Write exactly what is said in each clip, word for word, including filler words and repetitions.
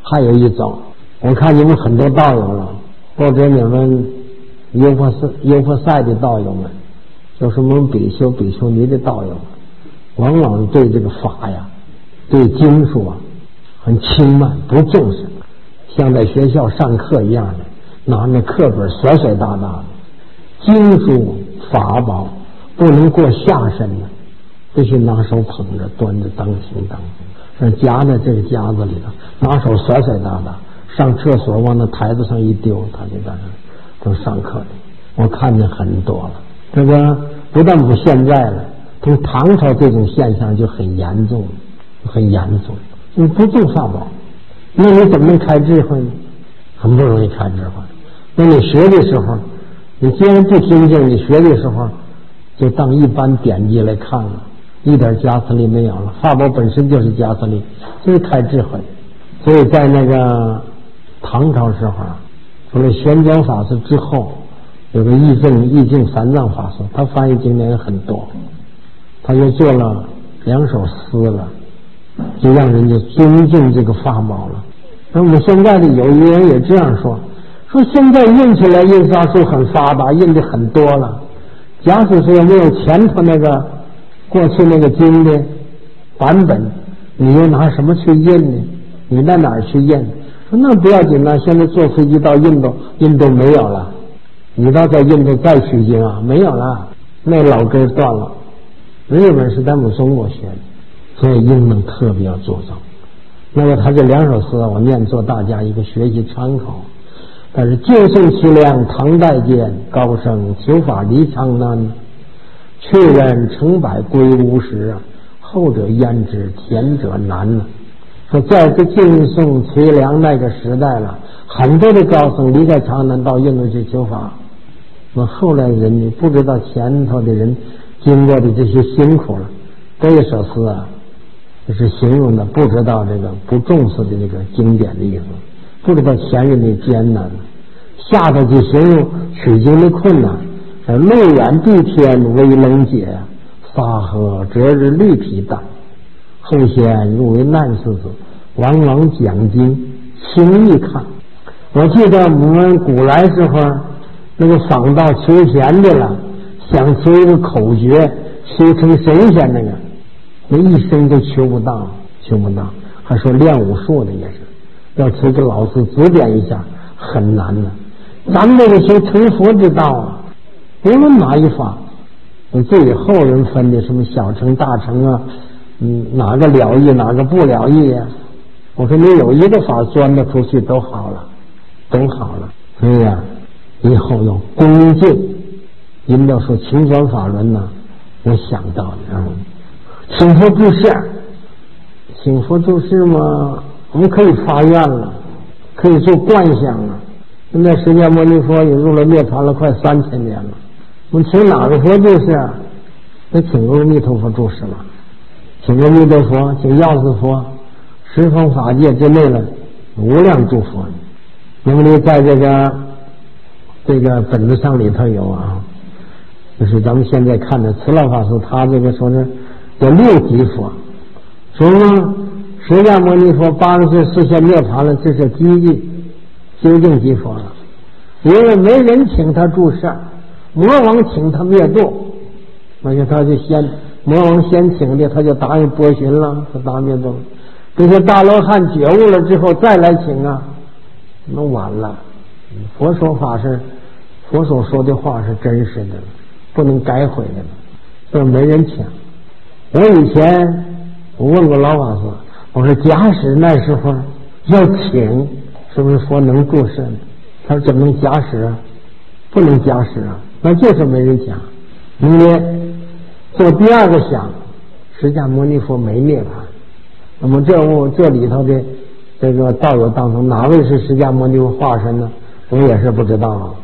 还有一种，我看你们很多道友了，或者你们优婆塞优婆塞的道友们，就是我们比丘比丘尼的道友，往往对这个法呀，对经书啊，很轻慢，不重视，像在学校上课一样的，拿着课本甩甩大大的。经书法宝不能过下身的，必须拿手捧着，端着当行当行，夹在这个夹子里头，拿手甩甩大大。上厕所往那台子上一丢，他就在那都上课里。我看见很多了，这个不但不现在了，从唐朝这种现象就很严重，很严重。你不重法宝，那你怎么能开智慧呢？很不容易开智慧。那你学的时候，你既然不听经，你学的时候就当一般典籍来看了，一点加持力没有了。法宝本身就是加持力，就是开智慧。所以在那个唐朝时候啊，除了玄奘法师之后，有个义正义净三藏法师，他翻译经典很多，他又做了两首诗了，就让人家尊敬这个法宝了。那我们现在的有一人也这样说，说现在印起来印刷术很发达，印的很多了，假使说没有前头那个过去那个经的版本，你又拿什么去印呢？你在哪儿去印？说那不要紧了，现在坐飞机到印度，印度没有了，你到在印度再取经啊，没有了，那老根断了。日本是咱们中国学的，所以英文特别要注重。那么他这两首诗我念做大家一个学习参考。但是旧宋凄凉唐代见，高僧求法离常难，去人成百归无时，后者焉知前者难呢？说在这旧宋凄凉那个时代了，很多的高僧离开长南到印度去求法，那后来人你不知道前头的人经过的这些辛苦了。这一首诗啊，就是形容的不知道这个不重视的这个经典的意思，不知道前人的艰难，下头就形容取经的困难。路远地天为冷解，沙河折日绿皮淡，后先入为难世子，往往讲经轻易看。我记得我们古来时候那个访道求贤的了，想求一个口诀修成神仙，那个那一生都求不到，求不到。还说练武术的也是要求个老师指点一下，很难的。咱们这个修成佛之道啊，无论哪一法，这以后人分的什么小乘大乘啊，嗯，哪个了义哪个不了义啊？我说你有一个法钻得出去都好了，都好了。所以啊，以后要恭敬。您要说请转法轮呢，我想到的，嗯，请佛注释，请佛注释嘛，我们可以发愿了，可以做观想了。现在释迦牟尼佛也入了灭传了快三千年了，我们请哪个佛注释啊？那请阿弥陀佛注释了，请阿弥陀佛，请药师佛，十方法界之内了无量诸佛。那么你在这个这个本子上里头有啊，就是咱们现在看的慈老法师，他这个说是有六级佛，说呢释迦牟尼佛八十岁实现涅槃了，这是机具究竟即佛了。因为没人请他注释，魔王请他灭度，而且他就先魔王先请的，他就答应波旬了，他答应灭度。这些大罗汉觉悟了之后再来请啊，那晚了。佛说法是佛所说的话是真实的，不能改悔的，所以没人请。我以前我问过老法师，我说假使那时候要请，是不是佛能注释呢？他说怎么能假使啊？不能假使啊，那就是没人讲。因为做第二个想，释迦牟尼佛没涅槃。那么这我这里头的这个道友当中，哪位是释迦牟尼佛化身呢？我也是不知道啊。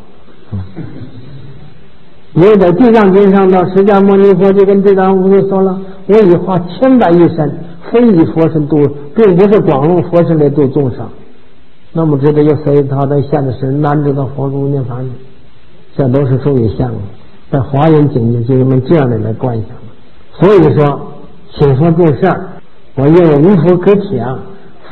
因为在地藏经上呢，释迦牟尼佛就跟地藏菩萨说了，我已化千百亿身，非以佛身度，并不是广用佛身来度众生。那么知道有谁他在现的是难知道佛入涅槃，这都是属于相的，在华严经界就用这样的来观想。所以说请佛注释，我认为无佛可请，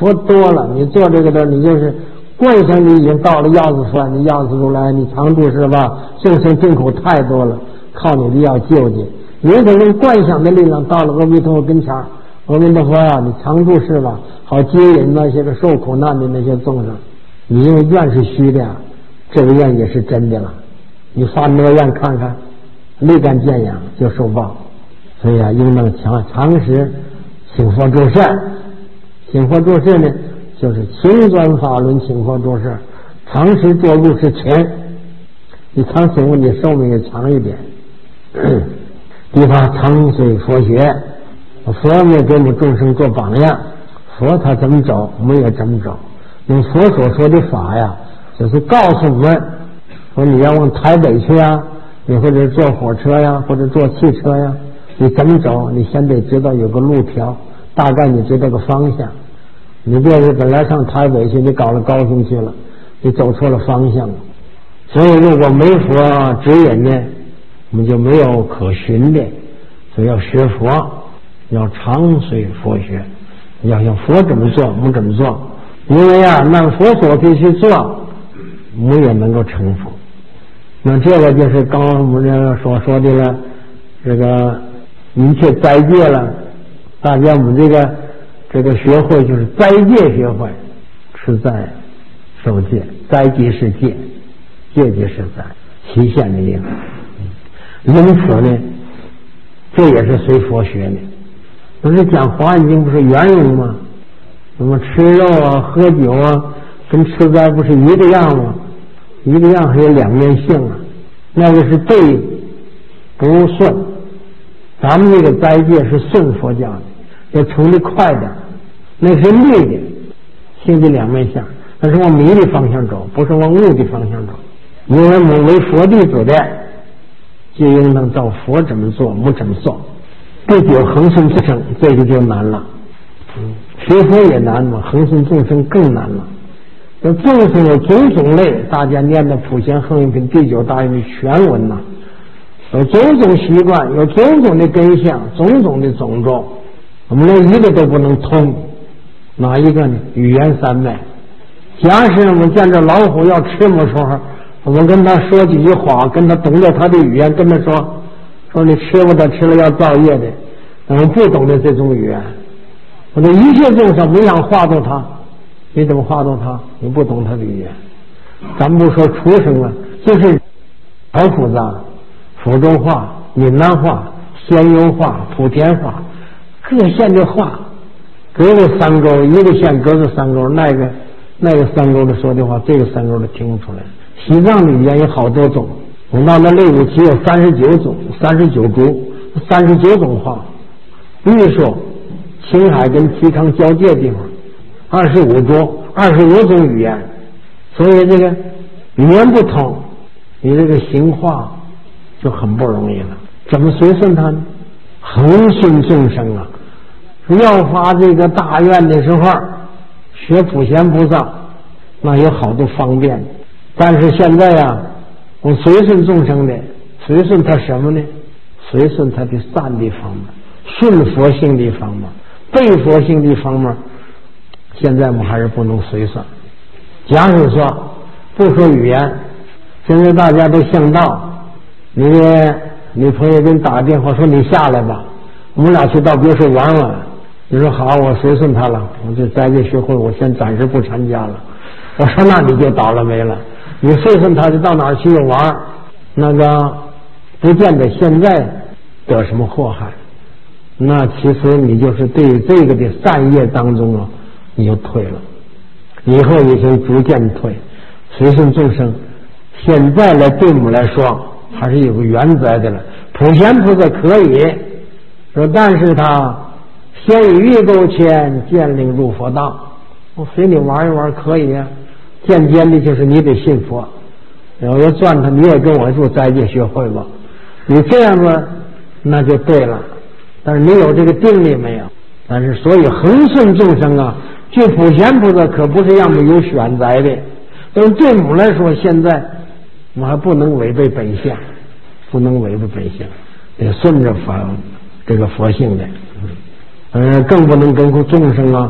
佛多了，你做这个的，你就是观想你已经到了药师佛，你药师如来，你常住是吧？众生众口太多了，靠你的要救济。有可能观想的力量到了阿弥陀佛跟前儿，阿弥陀佛呀、啊，你常住是吧？好接引那些个受苦难的那些众生。你因为愿是虚的，这个愿也是真的了。你发那个愿看看，立竿见影就受报。所以啊，应当常常时请佛做事。请佛做事呢，就是勤转法轮，请佛做事，常时做入是勤。你常请问你寿命也长一点。地法常随佛学，佛呢给我们众生做榜样，佛他怎么走，我们也怎么走。用佛所说的法呀，就是告诉我们说你要往台北去呀，你或者坐火车呀，或者坐汽车呀，你怎么走？你先得知道有个路条，大概你知道个方向。你别是本来上台北去，你搞了高雄去了，你走错了方向了。所以如果没佛指引呢，我们就没有可循的。所以要学佛，要常随佛学，要像佛怎么做我们怎么做。因为啊，按佛所可以去做，我们也能够成佛。那这个就是刚刚我们这个所说的了，这个一切斋戒了，大家我们这个这个学会就是斋戒学会，吃斋受戒，斋戒是戒，戒戒是斋，期限的意思。因此呢，这也是随佛学的。不是讲《华严经》不是圆融吗？那么吃肉啊喝酒啊跟吃斋不是一个样吗？一个样还有两面性啊。那个是对不顺，咱们这个斋戒是顺佛教的，要成的快点，那是逆的，性的两面相，那是往迷的方向走，不是往悟的方向走。因为我们为佛弟子的，就应当照佛怎么做我们怎么做，不久恒顺众生，这个就难了。嗯，学佛也难嘛，恒顺众生更难了。这众生有种种类，大家念的普贤行愿品第九大愿的全文呐、啊，有种种习惯，有种种的根相，种种的种种，我们连一个都不能通。哪一个呢？语言三昧。假使我们见着老虎要吃我们时候，我们跟他说几句话，跟他懂得他的语言，跟他说说你吃不得，吃了要造业的。我们不懂得这种语言，我的一切众生没想化度他，你怎么化度他？你不懂他的语言。咱们不说畜生了，就是好复杂，福州话、闽南话、仙游话、莆田话，各县的话，隔个三沟，一个县隔个三沟，那个那个三沟的说的话，这个三沟的听不出来。西藏的语言有好多种，我们到那内五旗有三十九种，三十九族，三十九种话。玉树、青海跟西康交界地方，二十五州，二十五种语言，所以这个语言不通，你这个行话就很不容易了。怎么随顺他呢？恒顺众生啊！要发这个大愿的时候，学普贤菩萨，那有好多方便。但是现在啊，我随顺众生的，随顺他什么呢？随顺他的善的方面，顺佛性的方面，背佛性的方面，现在我们还是不能随顺。假如说不说语言，现在大家都向道，你的女朋友给你打个电话说你下来吧，我们俩去到别墅玩玩。你说好，我随顺他了，我就在这学会，我先暂时不参加了。我说那你就倒了霉了，你随顺他就到哪儿去玩，那个不见得现在得什么祸害。那其实你就是对这个的善业当中啊，你就退了，以后已经逐渐退。随顺众生，现在来对我们来说还是有个原则的了。普贤菩萨可以说，但是他先以欲勾牵，渐领入佛道。我随你玩一玩可以啊，渐渐的就是你得信佛。我要转他，你也跟我做斋戒学会吧。你这样子那就对了。但是你有这个定力没有？但是所以恒顺众生啊，就普贤菩萨可不是让我们有选择的。但是对我们来说，现在我们还不能违背本相，不能违背本相，得顺着佛这个佛性的，呃，更不能跟众生啊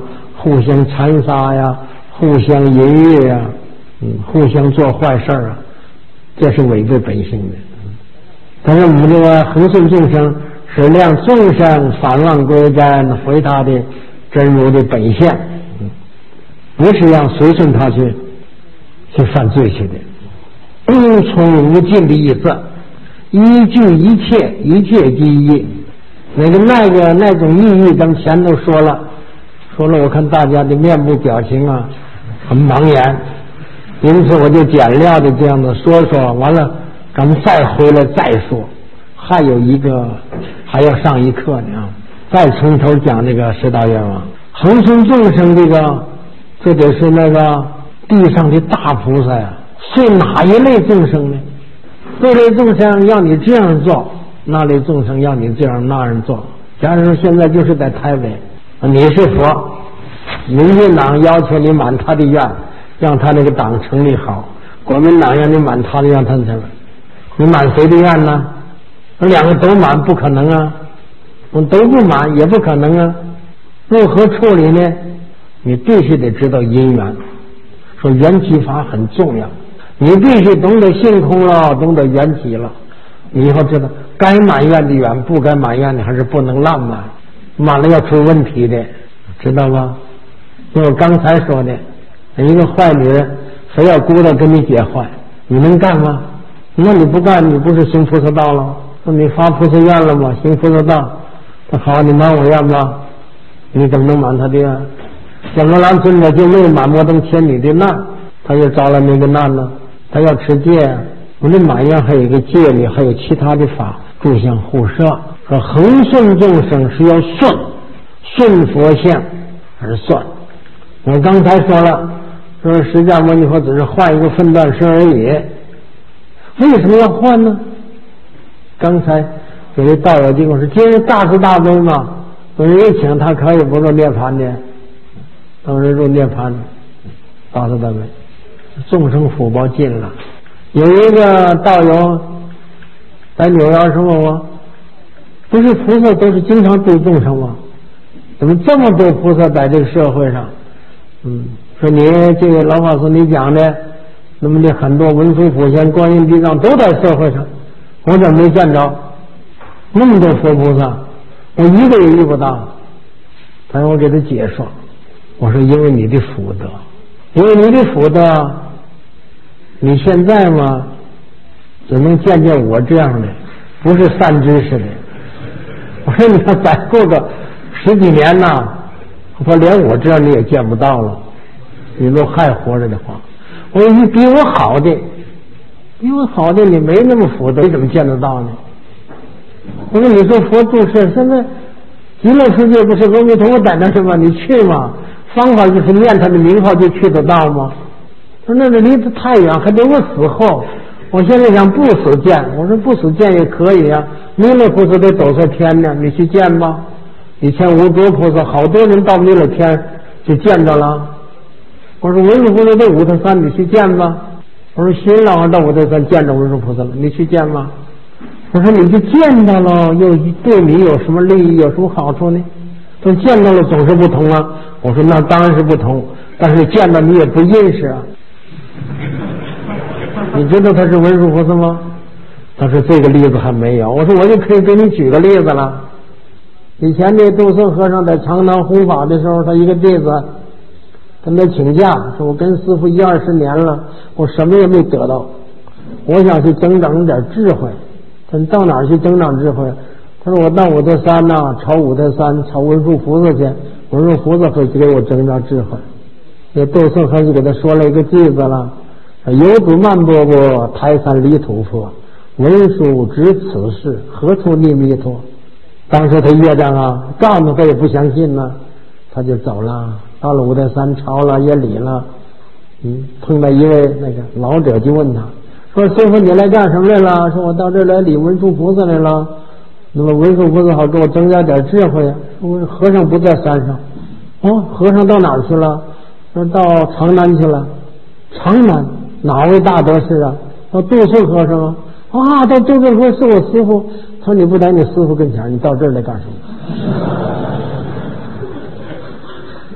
互相残杀呀，互相淫欲呀，嗯，互相做坏事啊，这是违背本性的。但是我们这个恒顺众生是让众生返妄归真，回他的真如的本相，不是让随顺他去去犯罪去的。无穷无尽的意思，依据一切，一切第一。那个那个那种意义，咱前头说了，说了，我看大家的面部表情啊，很茫然，因此我就简料的这样的说说，完了，咱们再回来再说，还有一个还要上一课呢啊，再从头讲这个十大愿望。恒顺众生这个，这得是那个地上的大菩萨呀，是哪一类众生呢？这类众生要你这样做，那类众生要你这样那样做。假如说现在就是在台北，你是佛，民进党要求你满他的愿，让他那个党成立好；国民党让你满他的愿，他成立。你满谁的愿呢？两个都满不可能啊，都不满也不可能啊。如何处理呢？你必须得知道因缘，说缘起法很重要，你必须懂得性空了，懂得缘起了，你以后知道该满愿的愿，不该满愿的还是不能滥满，满了要出问题的，知道吗？就我刚才说的，一个坏女人非要姑娘跟你结坏，你能干吗？那你不干，你不是行菩萨道了？那你发菩萨愿了吗？行菩萨道，那好，你满我愿吧，你怎么能满他的愿？整个郎尊者就为满摩登千女的难，他又招了那个难呢，他要持戒。我们满愿还有一个戒律，还有其他的法，诸相互摄。说恒顺众生是要顺，顺佛性而算。我刚才说了，说释迦牟尼佛只是换一个分段身而已，为什么要换呢？刚才有位道友跟我说，今日大慈大悲嘛，有人一请他可以不入涅槃的，当时入涅槃，大慈大悲，众生福报尽了。有一个道友在纽约说我，不是菩萨都是经常度众生吗？怎么这么多菩萨在这个社会上？嗯，说你这个老法师你讲的，那么的很多文殊普贤观音地藏都在社会上，我怎么没见着那么多佛菩萨？我一个也遇不到。他让我给他解说，我说因为你的福德，因为你的福德，你现在嘛只能见见我这样的，不是善知识的。我说你要再过个十几年呐，我连我这样你也见不到了，你都还活着的话，我说你比我好的，比我好的你没那么福德，你怎么见得到呢？我说你说佛住世，现在极乐世界不是阿弥陀佛在那是吗？你去吗？方法就是念他的名号就去得到吗？说那离得太远，还得我死后。我现在想不死见，我说不死见也可以啊。弥勒菩萨得走在天呢，你去见吧。以前无多菩萨好多人到弥勒天就见着了。我说文殊菩萨在五台山，你去见吧。我说新郎到五台山见着文殊菩萨了，你去见吧。我说你就见到了，又对你有什么利益，有什么好处呢？都见到了总是不同啊。我说那当然是不同，但是见到你也不认识啊。你知道他是文殊菩萨吗？他说这个例子还没有。我说我就可以给你举个例子了。以前这杜胜和尚在长堂弘法的时候，他一个弟子跟他请假，说我跟师父一二十年了，我什么也没得到，我想去增长点智慧。他说到哪儿去增长智慧？他说我到五台山呐、啊，朝五台山朝文殊菩萨去，文殊菩萨会给我增长智慧。这杜胜和尚就给他说了一个句子了，游子曼波波，台山离土佛，文殊知此事，何处觅弥陀？当时他业障啊，告诉他也不相信呢，他就走了，到了五台山朝了也礼了。嗯，碰到一位那个老者就问他说：“师父，你来干什么来了？”说：“我到这儿来礼文殊菩萨来了。”那么文殊菩萨好给我增加点智慧啊。说和尚不在山上。哦，和尚到哪儿去了？说到长南去了。长南哪位大德是啊？到杜顺和尚啊。啊，到杜顺和尚是我师父。他说：“你不在你师父跟前，你到这儿来干什么？”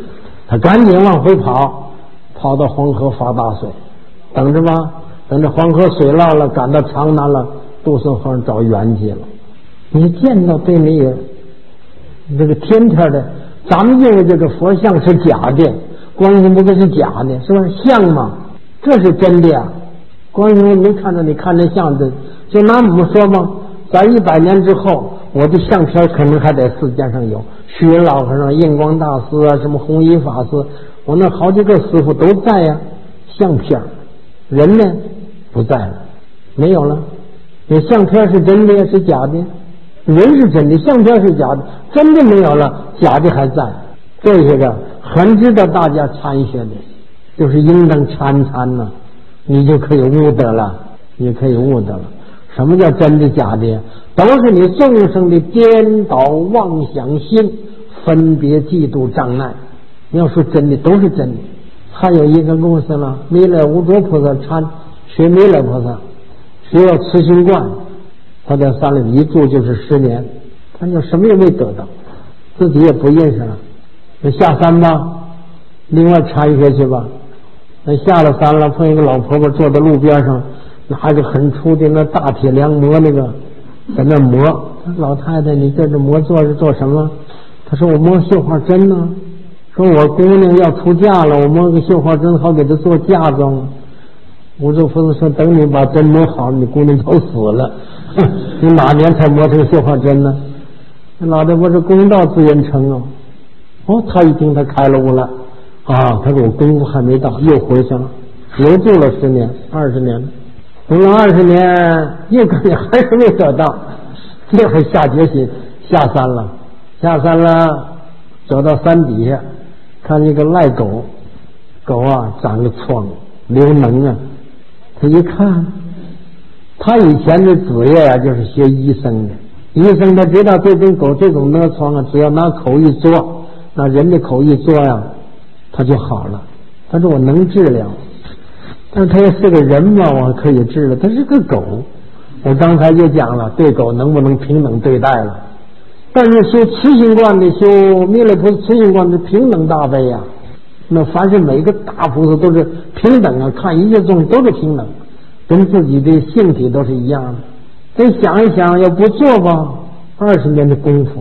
他赶紧往回跑，跑到黄河发大水，等着吧，等着黄河水涝了，赶到长南了，杜顺和尚找缘去了。你见到对你有这个天天的，咱们认为这个佛像是假的，观音不是假的，是吧？像吗？这是真的呀。观音没看着你看着像真，就拿我们说嘛，在一百年之后，我的相片可能还在世界上有，虚云老和尚、印光大师啊，什么弘一法师，我那好几个师傅都在呀。相片人呢不在了，没有了。这相片是真的是假的？人是真的，相片是假的，真的没有了，假的还在。这些个很值得大家参学的，就是应当参参呢，你就可以悟得了，你可以悟得了。什么叫真的假的？都是你众生的颠倒妄想心，分别嫉妒障碍。你要说真的，都是真的。还有一个故事了，弥勒无着菩萨参学弥勒菩萨，学到慈心观，他在山里一住就是十年，他就什么也没得到，自己也不认识了。那下山吧，另外参学去吧。那下了山了，碰一个老婆婆坐在路边上，拿着很粗的那大铁梁磨那个，在那磨。老太太，你这这磨做是做什么？她说我磨绣花针呢。说我姑娘要出嫁了，我磨个绣花针好给她做嫁妆。无著菩萨说，等你把针磨好，你姑娘都死了，你哪年才磨成绣花针呢？老太婆说公道自然成哦。哦，他一听他开了悟了啊，他说我功夫还没到，又回去了，又住了十年二十年，读了二十年又感觉还是没得到，这回下决心下山了，下山了，走到山底下，看一个赖狗，狗啊长个疮，流脓啊，他一看，他以前的职业啊就是学医生的，医生他知道这种狗这种脓疮啊，只要拿口一嘬，那人的口一嘬呀，他就好了。他说我能治疗，但是他也是个人嘛，我可以治了。他是个狗，我刚才就讲了，对狗能不能平等对待了。但是修慈心观的，修弥勒菩萨慈心观的平等大悲呀、啊，那凡是每个大菩萨都是平等啊，看一切众生都是平等，跟自己的性体都是一样的。再想一想，要不做吧，二十年的功夫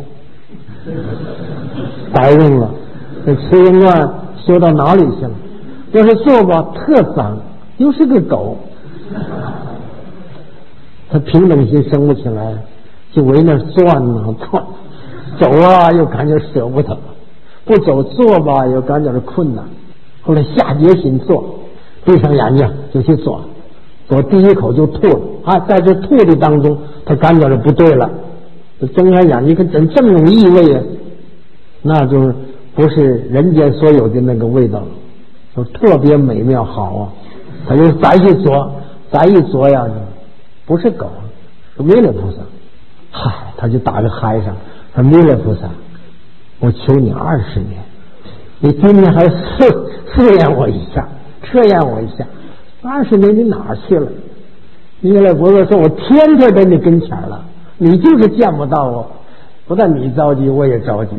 白用了。这慈心观修到哪里去了？要是做吧，特脏，又是个狗，他平等心生不起来，就围那转呐转，走啊又感觉舍不得，不走做吧又感觉是困难。后来下决心做，闭上眼睛就去做，做第一口就吐了啊，在这吐的当中，他感觉是不对了，就睁开眼睛，看真这种异味啊，那就是不是人间所有的那个味道，就特别美妙好啊。他就再去做，再一做呀，不是狗，是弥勒菩萨。嗨，他就打个嗨上，说弥勒菩萨，我求你二十年，你今天还试试验我一下，测验我一下，二十年你哪儿去了？弥勒菩萨说，我天天在你跟前了，你就是见不到我，不但你着急，我也着急。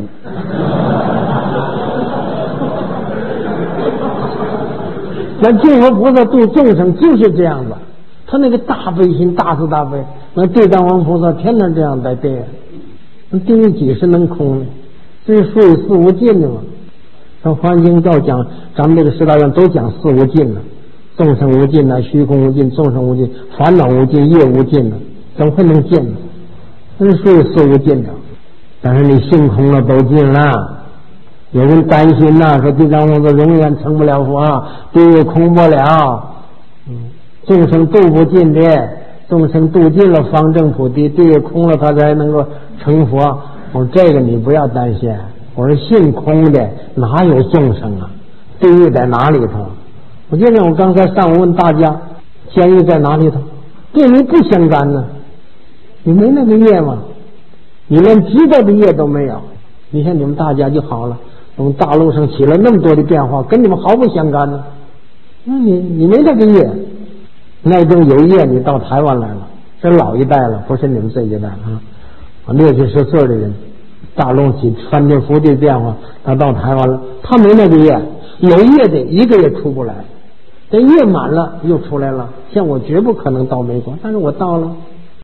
那净佛菩萨度众生就是这样子，他那个大悲心，大慈大悲。那地藏王菩萨天天这样在对，那定义几时能空呢？这是属于四无尽的嘛。像环境照讲，咱们这个十大愿都讲四无尽了，众生无尽啊，虚空无尽，众生无尽，烦恼无尽，业无尽的，怎么会能尽呢？这是属于四无尽的。但是你性空了都尽了。有人担心呐、啊，说地藏王菩萨永远成不了佛，地狱空不了，嗯，众生度不尽的，众生度尽了方正普地，地狱空了他才能够成佛。我说这个你不要担心，我说性空的哪有众生啊？地狱在哪里头？我记得我刚才上午问大家，监狱在哪里头？跟你不相干呢，你没那个业吗？你连知道的业都没有。你看你们大家就好了。我们大陆上起了那么多的变化，跟你们毫不相干呢。那你你没那个业，那种有业，你到台湾来了，这老一代了，不是你们这一代啊，六七十岁的人， 大陆起翻天覆地变化，他到台湾了，他没那个业，有业的一个也出不来，这业满了又出来了。像我绝不可能到美国，但是我到了。